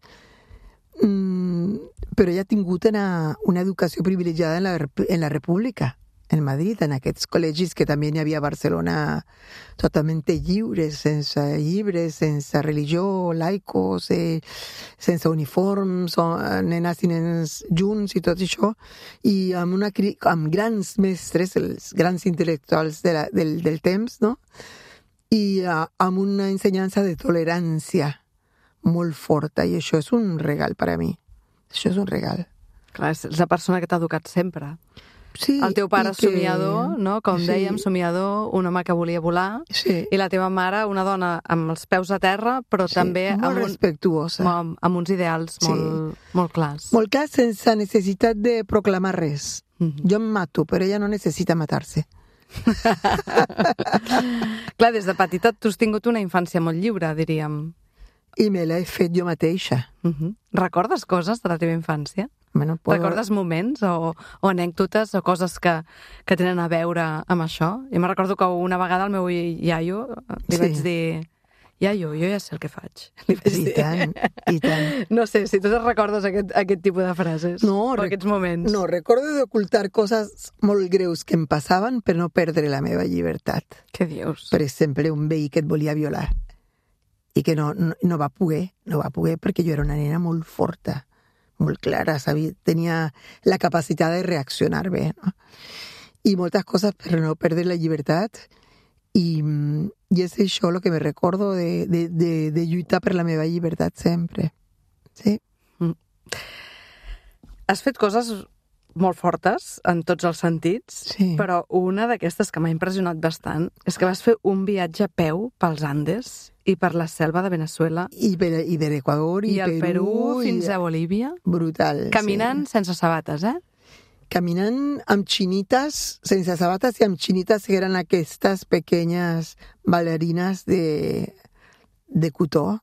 mmm, però ella ha tingut una, una educació privilegiada en la, en la República, en Madrid, en aquests col·legis que també n'hi havia a Barcelona, totalment lliures, sense llibres, sense religió, laicos, eh, sense uniforms, nenes i nens junts i tot això, i amb, una, amb grans mestres, els grans intel·lectuals de la, del, del temps, no? I uh, amb una ensenyança de tolerància molt forta, i això és un regal per a mi. Això és un regal. Clar, és la persona que t'ha educat sempre. Sí, el teu pare que... somiador, no? Com sí. dèiem, somiador, un home que volia volar, sí. I la teva mare, una dona amb els peus a terra, però sí, també molt amb, respectuosa. Un, amb, amb uns ideals sí. molt, molt clars. Molt clars, sense necessitat de proclamar res. Mm-hmm. Jo em mato, però ella no necessita matar-se. Clar, des de petita tu has tingut una infància molt lliure, diríem. I me l'he fet jo mateixa. Uh-huh. Recordes coses de la teva infància? Bueno, puedo... Recordes moments o, o anècdotes o coses que, que tenen a veure amb això? Jo me recordo que una vegada al meu iaio li sí. vaig dir: iaio, jo ja sé el que faig. Li vaig I dir. tant, i tant. No sé, si tu te'n recordes aquest, aquest tipus de frases no, o aquests moments. No, recordo d'ocultar coses molt greus que em passaven per no perdre la meva llibertat. Què dius? Per exemple, un veí que et volia violar i que no, no, no va poder, no va poder perquè jo era una nena molt forta, molt clara, sabia, tenia la capacitat de reaccionar bé, no? I moltes coses per no perdre la llibertat, i, i és això el que me recordo de, de, de, de lluitar per la meva llibertat sempre. Sí. Mm. Has fet coses molt fortes en tots els sentits, sí. Però una d'aquestes que m'ha impressionat bastant és que vas fer un viatge a peu pels Andes i per la selva de Venezuela. I per, i per Equador, i, I el Perú, Perú fins a Bolívia. Brutal. Caminant sí. Sense sabates, eh? Caminant amb xinites, sense sabates, i amb xinites que eren aquestes pequeñas ballarines de, de cotó,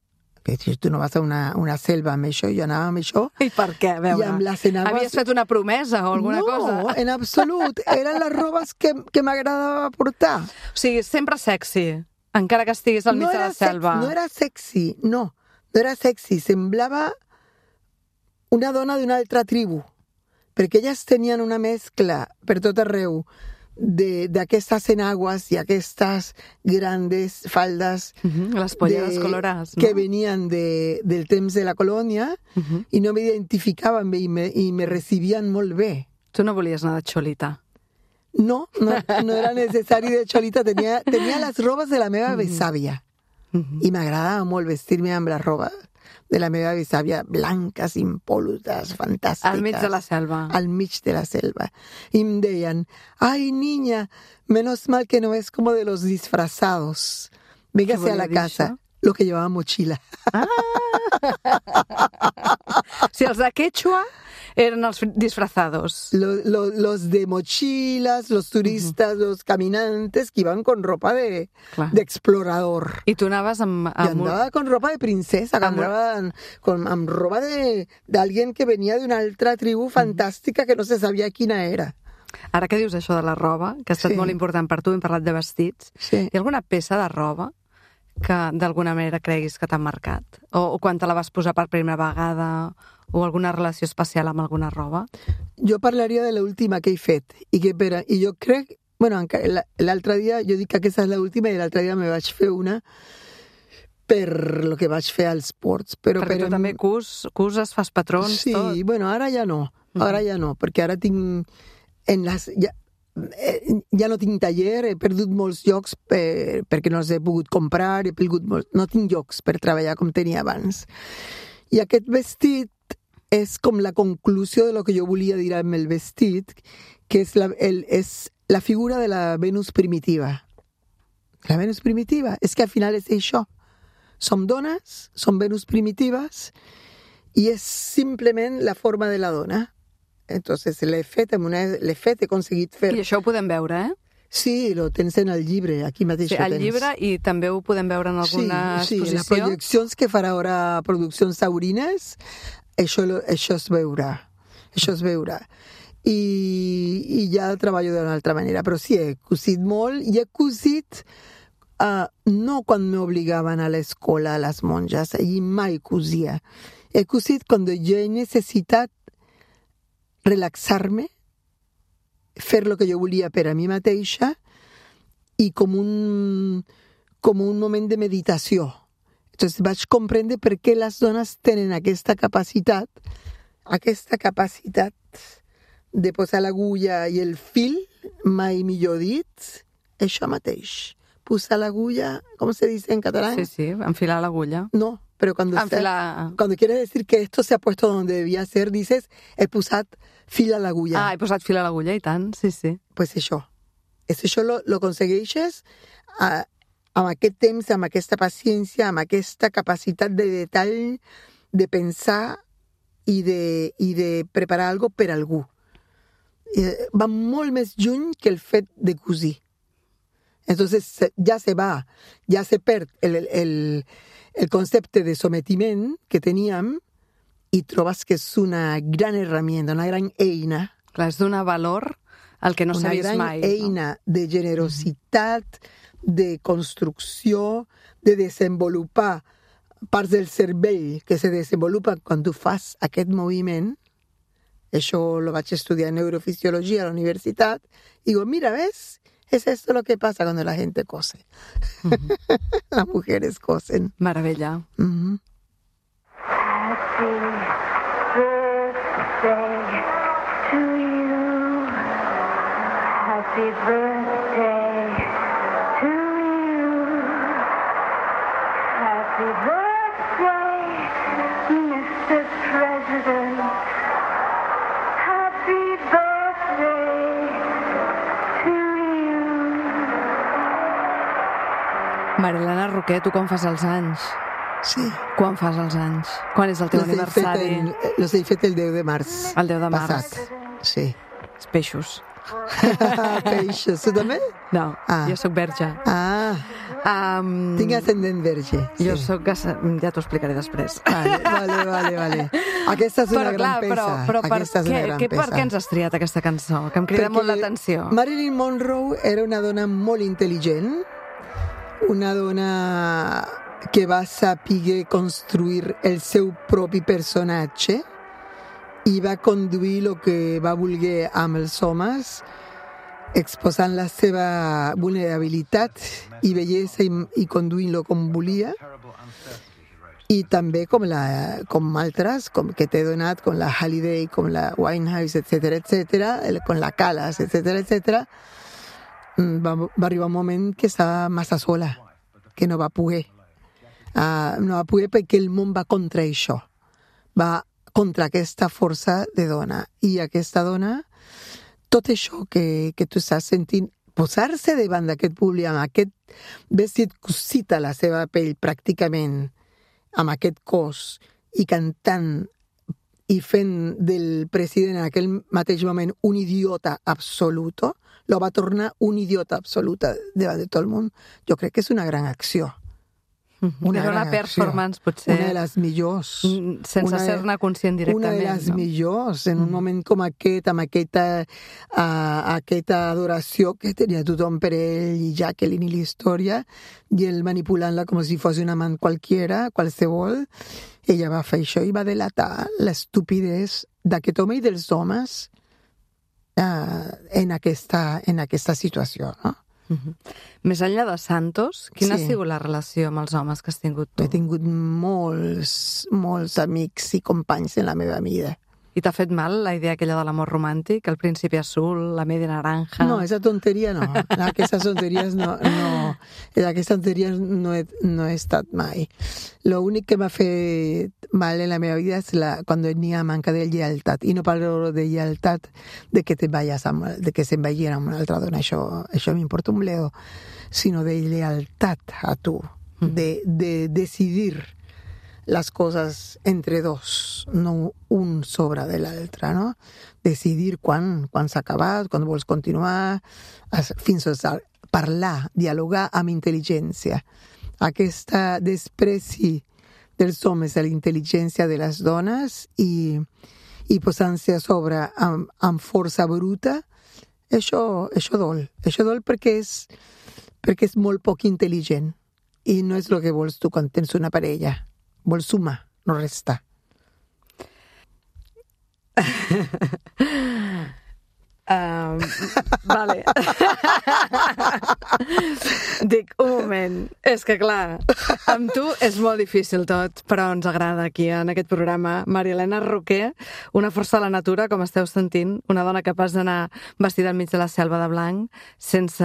Que si tu no vas a una, una selva amb això, jo anava amb això. I per què? A veure, I amb les enaguas... havies fet una promesa o alguna no, cosa? No, en absolut. Eren les robes que, que m'agradava portar. O sigui, sempre sexy, encara que estiguis al mig no de la sex, selva. No era sexy, no. No era sexy. Semblava una dona d'una altra tribu. Perquè elles tenien una mescla per tot arreu d'aquestes enaguas i aquestes grandes faldes uh-huh, les polleres colorades, no? que venien de, del temps de la colònia uh-huh. i no m'identificaven bé i me, i me recibien molt bé. Tu no volies anar de xolita? No, no, no era necessari de xolita. Tenia, tenia les robes de la meva besàvia uh-huh. i m'agradava molt vestir-me amb les robes de la meva besàvia, blanques, impolutas, fantàstiques. Al mig de la selva. Al mig de la selva. I em deien, ay, niña, menos mal que no es como de los disfrazados. Véngase a la casa. Això? Lo que llevaba mochila. Ah. Si els de Quechua eren els disfrazados. Lo, lo, los de mochilas, los turistas, uh-huh. los caminantes que iban con ropa de, de explorador. I tu anaves amb... amb... Yo andaba con ropa de princesa, amb... andaba con, amb ropa de, de alguien que venía de una altra tribu fantàstica que no se sabia quina era. Ara que dius això de la roba, que ha estat sí. molt important per tu, hem parlat de vestits, sí. hi ha alguna peça de roba que d'alguna manera creguis que t'ha marcat? O, o quan te la vas posar per primera vegada, o alguna relació especial amb alguna roba? Jo parlaria de l'última que he fet, i, que per, i jo crec, bueno, l'altre dia, jo dic que aquesta és l'última, i l'altre dia me vaig fer una per lo que vaig fer als ports. Però perquè per tu també cus, cuses, fas patrons, sí, tot. Sí, bueno, ara ja no, ara ja no, perquè ara tinc... En les, ja, ja no tinc taller, he perdut molts llocs per, perquè no els he pogut comprar, he perdut molt, no tinc llocs per treballar com tenia abans. I aquest vestit és com la conclusió de lo que jo volia dir amb el vestit, que és la, el, és la figura de la Venus primitiva. La Venus primitiva, és que al final és això. Som dones, som Venus primitives, i és simplement la forma de la dona. Entonces l'he fet, amb una, l'he fet, he aconseguit fer... I això ho podem veure, eh? Sí, lo tens en el llibre, aquí mateix sí, ho al tens. llibre, i també ho podem veure en alguna sí, exposició. Sí, les projeccions que farà ara Produccions Taurines, això, això es veurà. Això es veurà. I, i ja treballo d'una altra manera, però sí, he cosit molt, i he cosit uh, no quan m'obligaven a l'escola, a les monges, allí mai cosia. He cosit quan jo he necessitat relaxar-me, fer lo que jo volia per a mi mateixa i com un, com un moment de meditació. Entonces vaig comprendre per què les dones tenen aquesta capacitat, aquesta capacitat de posar l'agulla i el fil, mai millor dit, això mateix. Posar l'agulla, com se dice en català? Sí, sí, enfilar l'agulla. No, pero cuando, enfilar... está, cuando quiere decir que esto se ha puesto donde debía ser, dices, he posat fil a l'agulla. Ah, he posat fil a l'agulla, i tant, sí, sí. Pues això. És això lo, lo aconsegueixes a, amb aquest temps, amb aquesta paciència, amb aquesta capacitat de detall, de pensar i de, i de preparar algo per algú. Eh, va molt més lluny que el fet de cosir. Entonces ja se va, ja se perd el, el, el concepte de sometiment que teníem i trobes que és una gran herramienta, una gran eina. Clar, és donar valor al que no s'ha vist mai. Una gran eina no? de generositat, mm-hmm. de construcció, de desenvolupar parts del cervell que se desenvolupen quan tu fas aquest moviment. Això lo vaig estudiar en neurofisiologia a la universitat. I digo, mira, ¿ves? Es esto lo que pasa cuando la gente cose. Mm-hmm. Las mujeres cosen. Maravilla. Mm-hmm. Happy birthday to you. Happy birthday to you. Happy birthday, Mister President. Happy birthday to you. Marilena Roquer, tu quan fas els anys? Sí. Quan fas els anys? Quan és el teu los aniversari? El, los he fet el deu de març. El deu de març. Passat. Sí. Els peixos. Peixos. Tu també? No, ah. jo sóc verge. Ah. Um, Tinc ascendent verge. jo sí. soc... Ja t'ho explicaré després. Vale, vale, vale, vale. Aquesta és una Però, clar, gran peça. però, però per, Aquesta és què, una gran què, per peça. què ens has triat aquesta cançó? Que em crida Perquè molt l'atenció. Marilyn Monroe era una dona molt intel·ligent, una dona que va saber construir el seu propi personatge i va conduir el que va voler amb els homes, exposant la seva vulnerabilitat i bellesa i, i conduint-lo com volia, i també com, la, com altres com que t'he donat, com la Halliday, com la Winehouse, etcètera, etcètera, com la Callas, etcètera, etcètera, va, va arribar un moment que estava massa sola, que no va poder. Uh, no va poder perquè el món va contra això, va contra aquesta força de dona. I aquesta dona, tot això que, que tu estàs sentint, posar-se davant d'aquest públic amb aquest vestit cosit a la seva pell pràcticament, amb aquest cos, i cantant i fent del president en aquell mateix moment un idiota absolut, lo va tornar un idiota absolut davant de tot el món. Jo crec que és una gran acció. Una, una performance, acció. Potser... Una de les millors. Sense ser-ne conscient directament. Una de les no? millors, en un mm. moment com aquest, amb aquesta, uh, aquesta adoració que tenia tothom per ell, i Jacqueline i la història, i ell manipulant-la com si fos un amant qualquiera, qualsevol. Ella va fer això i va delatar l'estupidesa d'aquest home i dels homes uh, en, aquesta, en aquesta situació, no? Uh-huh. Més enllà de Santos, quina sí. ha sigut la relació amb els homes que has tingut tu? He tingut molts, molts amics i companys en la meva vida. I t'ha fet mal la idea aquella de l'amor romàntic, el príncipe azul, la media naranja? No, esa tonteria no. Aquestes tonteries no, no. Aquestes tonteries no he, no he estat mai. Lo únic que m'ha fet mal en la meva vida és la, quan n'hi ha manca de lleialtat. I no parlo de lleialtat de que te vayas amb, de que se'n vagin amb una altra dona. Això, això m'importa un bledo. Sinó de lleialtat a tu. De, de decidir las cosas entre dos, no un sobre de l'altre, no? Decidir quan, quan s'ha acabat, quan vols continuar, fins a parlar, dialogar amb intel·ligència. Aquesta despreci dels homes a la intel·ligència de les dones i, i posant-se a sobre amb, amb força bruta, això, això dol. Això dol perquè és, perquè és molt poc intel·ligent i no és el que vols tu quan tens una parella. Vols sumar, no restar. um, vale. Dic, un moment. És que, clar, amb tu és molt difícil tot, però ens agrada aquí, en aquest programa. Maria Elena Roquer, una força de la natura, com esteu sentint, una dona capaç d'anar vestida enmig de la selva de blanc, sense...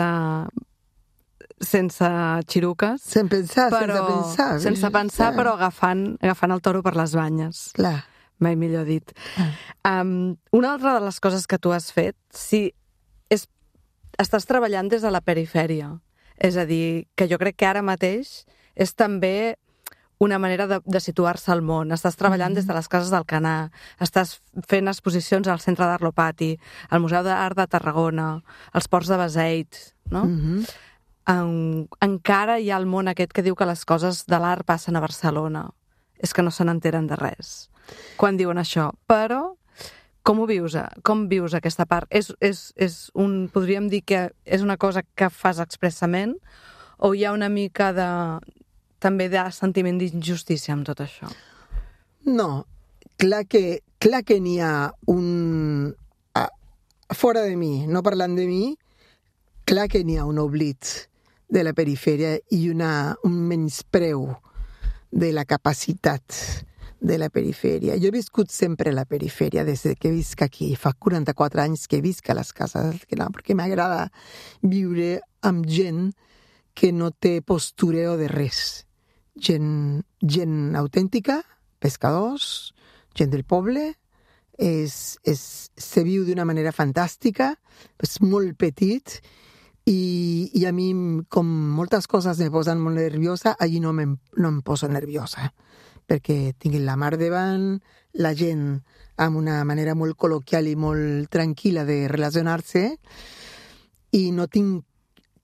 sense xiruques. Sense pensar, però, sense pensar. Sense pensar, però agafant, agafant el toro per les banyes. Clar. Mai millor dit. Ah. Um, una altra de les coses que tu has fet, si és, estàs treballant des de la perifèria. És a dir, que jo crec que ara mateix és també una manera de, de situar-se al món. Estàs treballant mm-hmm. des de les cases d'Alcanar, estàs fent exposicions al Centre d'Art Lopati, al Museu d'Art de Tarragona, als Ports de Beseit, no? Mm-hmm. En, encara hi ha el món aquest que diu que les coses de l'art passen a Barcelona. És que no se n'enteren de res quan diuen això. Però com ho vius? Com vius aquesta part? És, és, és un, podríem dir que és una cosa que fas expressament o hi ha una mica de, també de sentiment d'injustícia amb tot això? No, clar que, clar que n'hi ha un... Ah, fora de mi, no parlant de mi, clar que n'hi ha un oblit de la perifèria i una, un menyspreu de la capacitat de la perifèria. Jo he viscut sempre a la perifèria des que visc aquí. Fa quaranta-quatre anys que visc a les cases, perquè m'agrada viure amb gent que no té postureo de res. Gent, gent autèntica, pescadors, gent del poble, és, és, se viu d'una manera fantàstica, és molt petit. I, i a mi, com moltes coses me posen molt nerviosa, allí no, me, no em poso nerviosa, perquè tinc la mar davant, la gent amb una manera molt col·loquial i molt tranquil·la de relacionar-se, i no tinc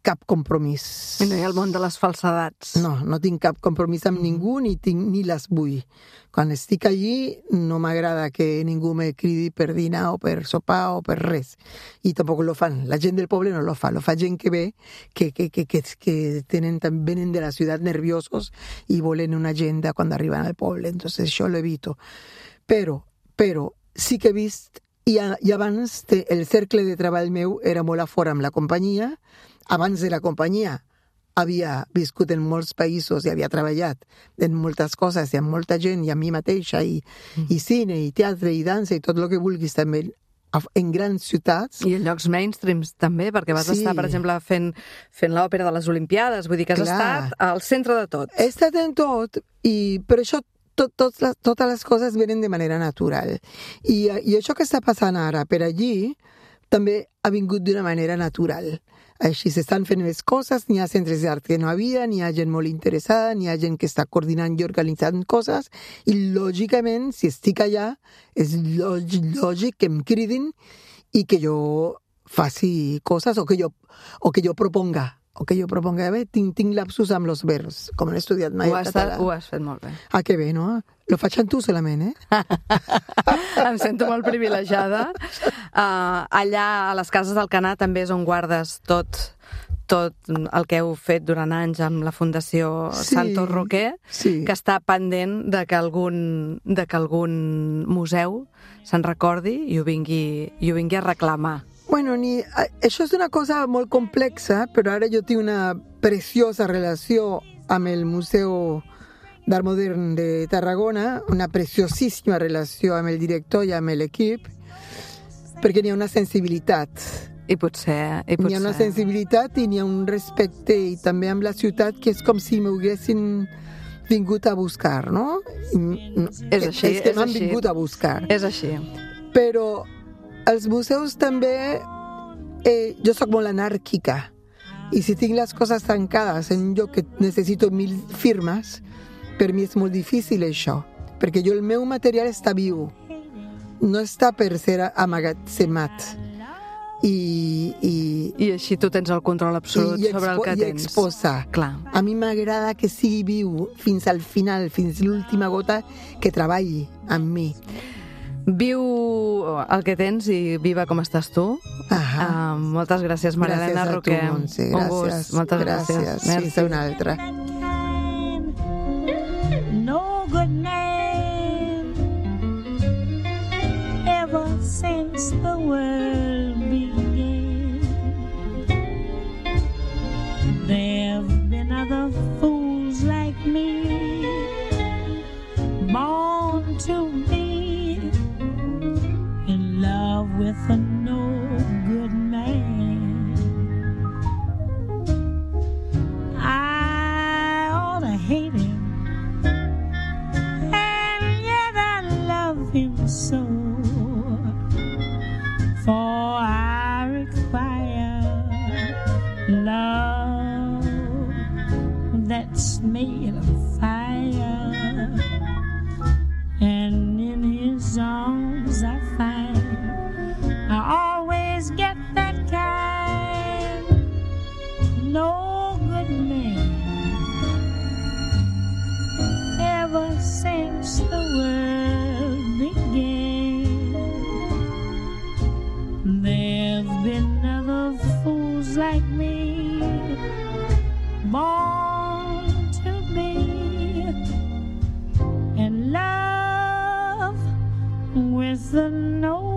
cap compromís. I no hi ha el món de les falsedats. No, no tinc cap compromís amb ningú, ni tinc ni les vull. Quan estic allí no m'agrada que ningú me cridi per dinar o per sopar o per res. I tampoc lo fan. La gent del poble no lo fa. Lo fa gent que ve, que, que, que, que, que tenen, venen de la ciutat nerviosos i volen una agenda quan arriben al poble. Entonces això lo evito. Però, però, sí que he vist, i, i abans el cercle de treball meu era molt a fora amb la companyia. Abans de la companyia havia viscut en molts països i havia treballat en moltes coses i amb molta gent i amb mi mateixa i, mm. i cine i teatre i dansa i tot el que vulguis també en grans ciutats. I en llocs mainstreams també, perquè vas sí. estar, per exemple, fent, fent l'òpera de les Olimpiades, vull dir que has Clar. estat al centre de tot. He estat en tot, i per això tot, tot les, totes les coses venen de manera natural. I, I això que està passant ara per allí també ha vingut d'una manera natural. Així s'estan fent més coses, n'hi ha centres d'art que no havia, n'hi ha gent molt interessada, n'hi ha gent que està coordinant i organitzant coses, i lògicament, si estic allà, és lògic, lògic que em cridin i que jo faci coses o que jo, o que jo proponga. O que jo proponga, bé, tinc, tinc lapsus amb els verbs, com he estudiat mai ho en has català. Ho has fet molt bé. Ah, que bé, no? Lo faig amb tu solament, eh? Em sento molt privilegiada. Uh, allà, a les Cases d'Alcanar, també és on guardes tot, tot el que heu fet durant anys amb la Fundació Sí, Santos Roquer, sí. que està pendent de que algun, de que algun museu se'n recordi i ho vingui, i ho vingui a reclamar. Bueno, ni, això és una cosa molt complexa, però ara jo tinc una preciosa relació amb el Museu d'Art Modern de Tarragona, una preciosíssima relació amb el director i amb l'equip, perquè n'hi ha una sensibilitat. I potser... I potser... N'hi ha una sensibilitat i n'hi ha un respecte i també amb la ciutat que és com si m'haguessin vingut a buscar, no? És així, és que és m'han així. vingut a buscar. És així. Però els museus també... Eh, jo sóc molt anàrquica i si tinc les coses tancades en un lloc que necessito mil firmes, per mi és molt difícil això, perquè jo el meu material està viu, no està per ser amagatzemat. I, i, I així tu tens el control absolut i, i sobre el que i tens. exposar. Clar. A mi m'agrada que sigui viu fins al final, fins l'última gota, que treballi amb mi. Viu el que tens i viva com estàs tu. Ahà. Uh, moltes gràcies, Maria Elena Roquer. Gràcies a tu, Montse. Un gust. Gràcies. Moltes gràcies. Gràcies. Merci. Fins a una altra. No good man ever since the world began. There've been other fools like me, born to be in love with a no good man. I ought to hate him, so, for I require love that's made of fire, and in his arms I find I always get that kind. No good man ever since the world began. There've been other fools like me, born to be in love with the no